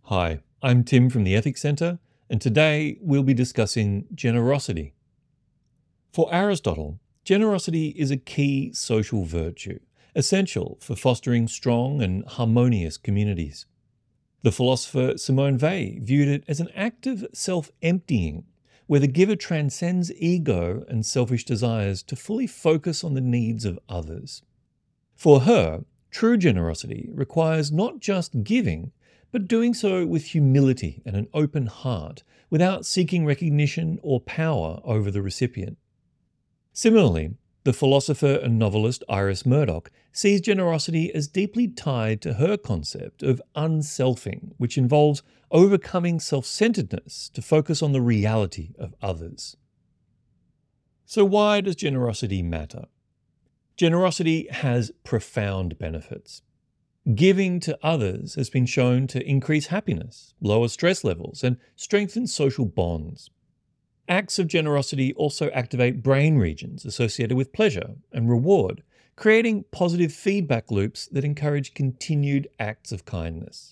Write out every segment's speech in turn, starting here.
Hi, I'm Tim from the Ethics Centre, and today we'll be discussing generosity. For Aristotle, generosity is a key social virtue, essential for fostering strong and harmonious communities. The philosopher Simone Weil viewed it as an act of self-emptying, where the giver transcends ego and selfish desires to fully focus on the needs of others. For her, true generosity requires not just giving, but doing so with humility and an open heart, without seeking recognition or power over the recipient. Similarly, the philosopher and novelist Iris Murdoch sees generosity as deeply tied to her concept of unselfing, which involves overcoming self-centeredness to focus on the reality of others. So why does generosity matter? Generosity has profound benefits. Giving to others has been shown to increase happiness, lower stress levels, and strengthen social bonds. Acts of generosity also activate brain regions associated with pleasure and reward, creating positive feedback loops that encourage continued acts of kindness.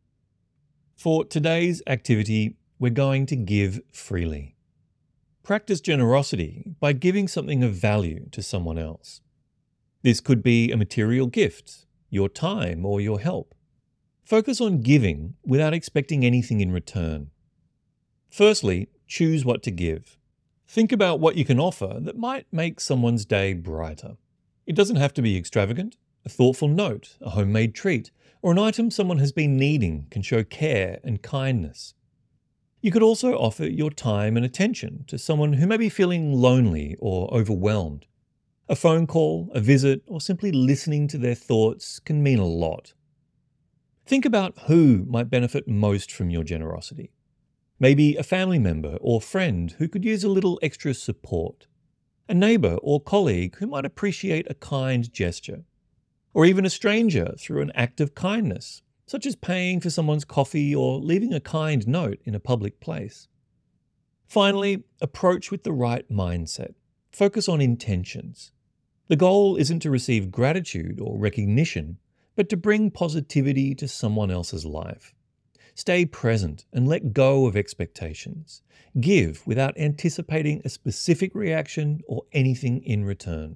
For today's activity, we're going to give freely. Practice generosity by giving something of value to someone else. This could be a material gift, your time, or your help. Focus on giving without expecting anything in return. Firstly, choose what to give. Think about what you can offer that might make someone's day brighter. It doesn't have to be extravagant. A thoughtful note, a homemade treat, or an item someone has been needing can show care and kindness. You could also offer your time and attention to someone who may be feeling lonely or overwhelmed. A phone call, a visit, or simply listening to their thoughts can mean a lot. Think about who might benefit most from your generosity. Maybe a family member or friend who could use a little extra support. A neighbour or colleague who might appreciate a kind gesture. Or even a stranger through an act of kindness, such as paying for someone's coffee or leaving a kind note in a public place. Finally, approach with the right mindset. Focus on intentions. The goal isn't to receive gratitude or recognition, but to bring positivity to someone else's life. Stay present and let go of expectations. Give without anticipating a specific reaction or anything in return.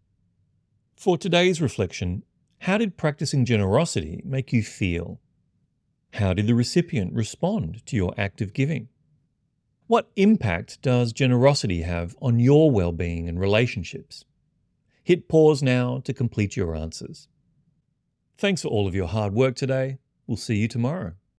For today's reflection, how did practicing generosity make you feel? How did the recipient respond to your act of giving? What impact does generosity have on your well-being and relationships? Hit pause now to complete your answers. Thanks for all of your hard work today. We'll see you tomorrow.